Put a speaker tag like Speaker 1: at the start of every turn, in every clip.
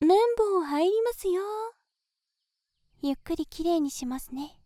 Speaker 1: 綿棒入りますよ。ゆっくりきれいにしますね。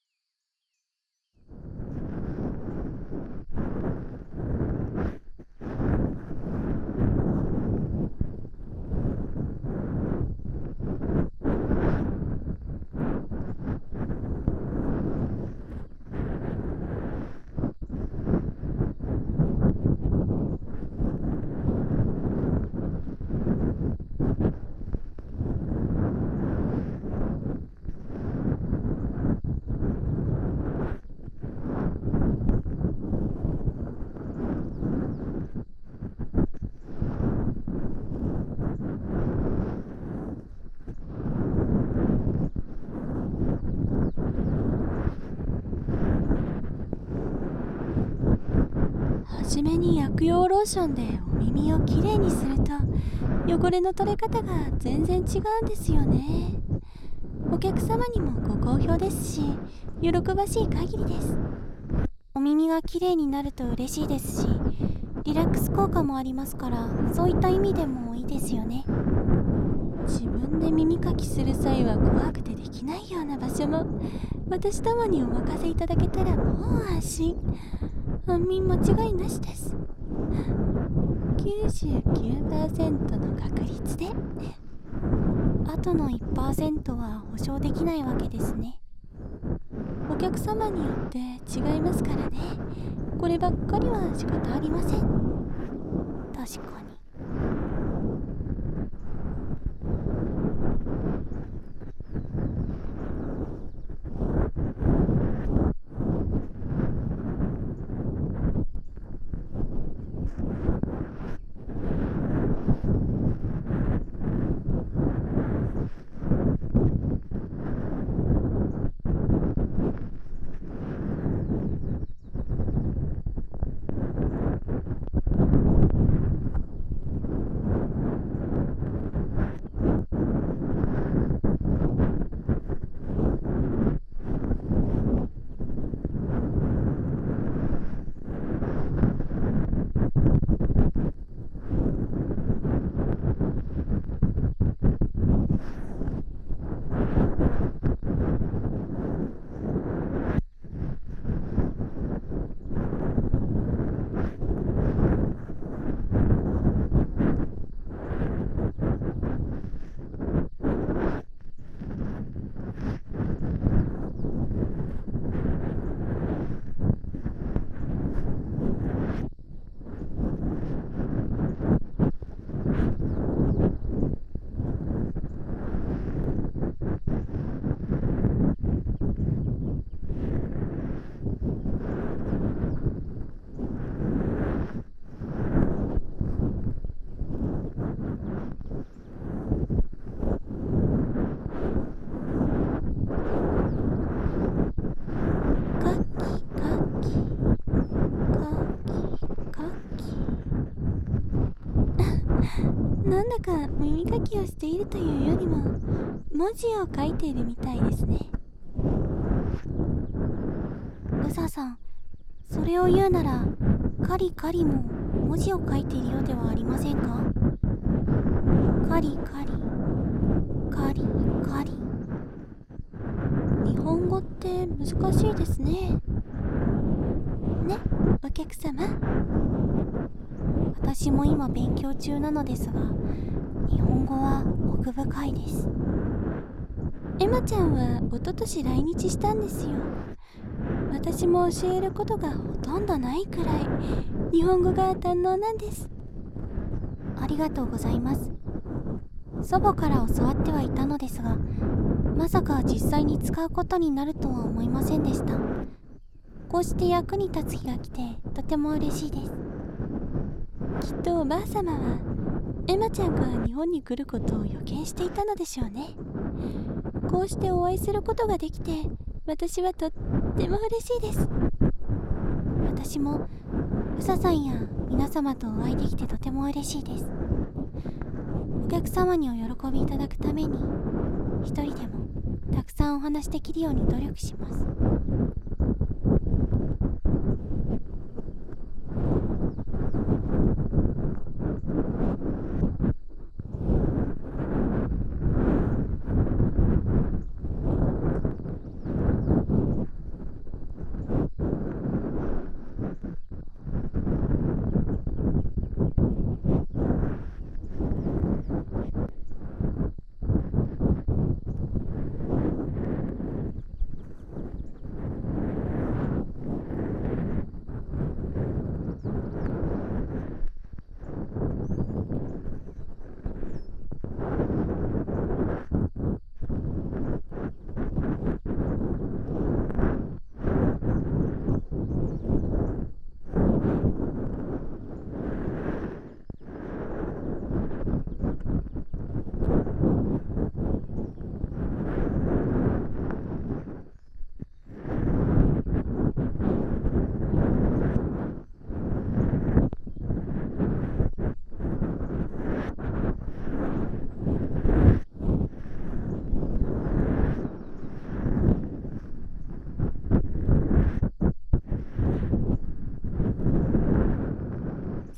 Speaker 1: はじめに薬用ローションでお耳をきれいにすると汚れの取れ方が全然違うんですよね。お客様にもご好評ですし、喜ばしい限りです。お耳がきれいになると嬉しいですし、リラックス効果もありますから、そういった意味でもいいですよね。自分で耳かきする際は怖くてできないような場所も私どもにお任せいただけたらもう安心安眠間違いなしです。99% の確率であとの 1% は保証できないわけですね。お客様によって違いますからね。こればっかりは仕方ありません。確かに。なんだか耳かきをしているというよりも文字を書いているみたいですね。うささん、それを言うならカリカリも文字を書いているようではありませんか？カリカリカリカリ。日本語って難しいですね。ね、お客様。私も今勉強中なのですが、日本語は奥深いです。エマちゃんは一昨年来日したんですよ。私も教えることがほとんどないくらい日本語が堪能なんです。ありがとうございます。祖母から教わってはいたのですが、まさか実際に使うことになるとは思いませんでした。こうして役に立つ日が来てとても嬉しいです。きっとおばあ様はエマちゃんが日本に来ることを予見していたのでしょうね。こうしてお会いすることができて私はとっても嬉しいです。私もうささんや皆様とお会いできてとても嬉しいです。お客様にお喜びいただくために一人でもたくさんお話できるように努力します。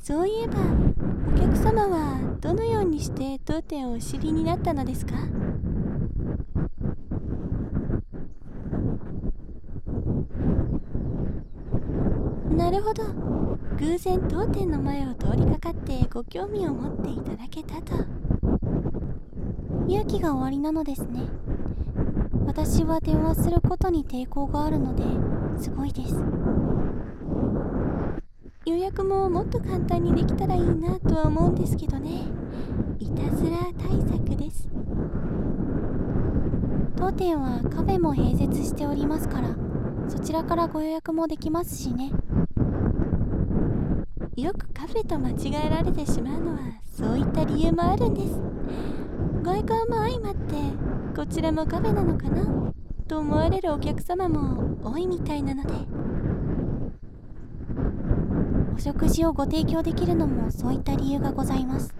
Speaker 1: そういえば、お客様はどのようにして当店をお知りになったのですか？なるほど。偶然当店の前を通りかかってご興味を持っていただけたと。勇気がおありなのですね。私は電話することに抵抗があるのですごいです。予約ももっと簡単にできたらいいなとは思うんですけどね。いたずら対策です。当店はカフェも併設しておりますから、そちらからご予約もできますしね。よくカフェと間違えられてしまうのはそういった理由もあるんです。外観も相まってこちらもカフェなのかなと思われるお客様も多いみたいなので、お食事をご提供できるのもそういった理由がございます。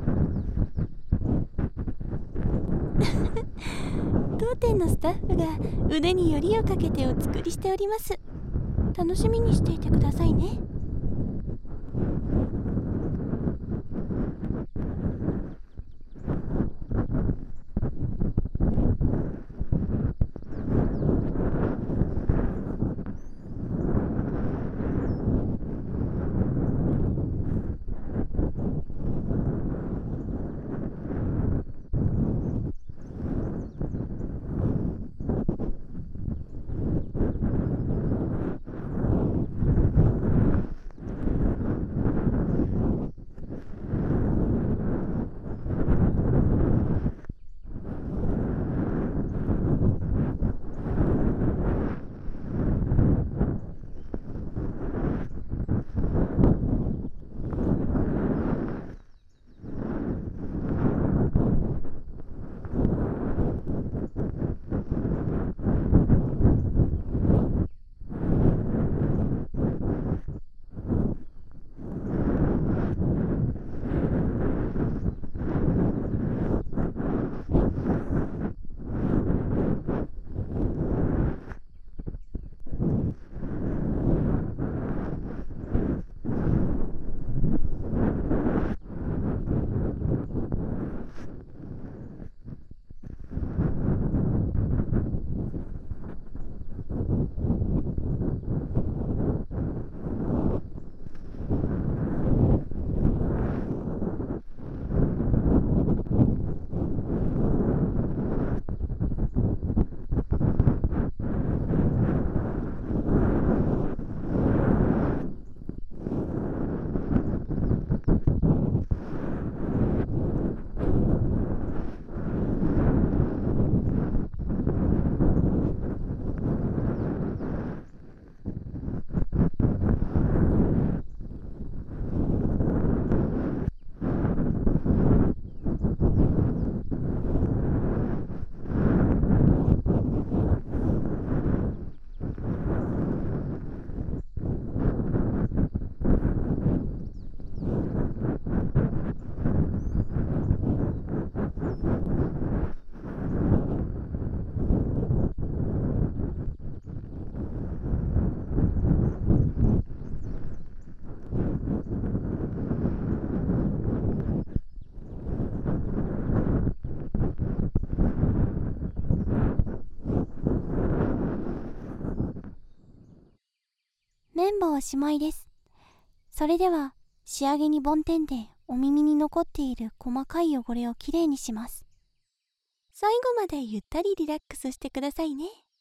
Speaker 1: 当店のスタッフが腕によりをかけてお作りしております。楽しみにしていてくださいね。綿棒おしまいです。それでは仕上げに梵天でお耳に残っている細かい汚れをきれいにします。最後までゆったりリラックスしてくださいね。